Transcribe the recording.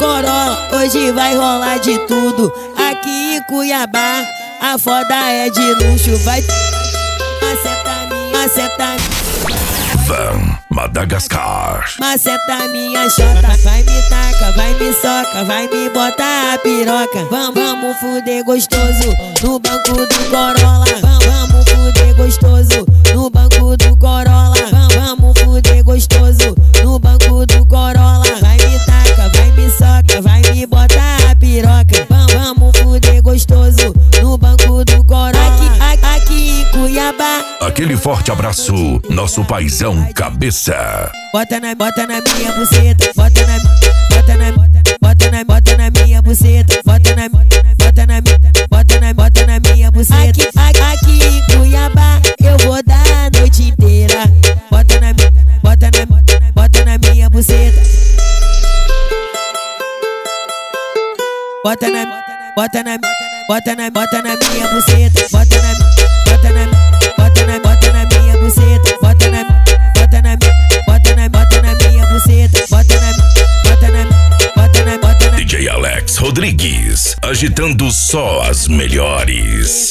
Corolla, hoje vai rolar de tudo. Aqui em Cuiabá, a foda é de luxo. Vai maceta Van Madagascar. maceta minha chota. Vai me taca, vai me soca, vai me botar a piroca. Vamos fuder gostoso no banco do Corolla. Vamos fuder gostoso no banco do Corolla. Vamos fuder gostoso no banco do Corolla. Vai me taca, vai me soca, vai me botar a piroca. Vamos fuder gostoso no banco do Corolla. Aqui em Cuiabá. Aquele forte abraço, nosso paizão cabeça. Bota na minha buceta, bota na minha buceta, bota na minha buceta. Aqui em Cuiabá eu vou dar a noite inteira. Bota na minha buceta. Bota na minha buceta. Bota na minha buceta. Bota na minha buceta. DJ Alex Rodrigues, agitando só as melhores.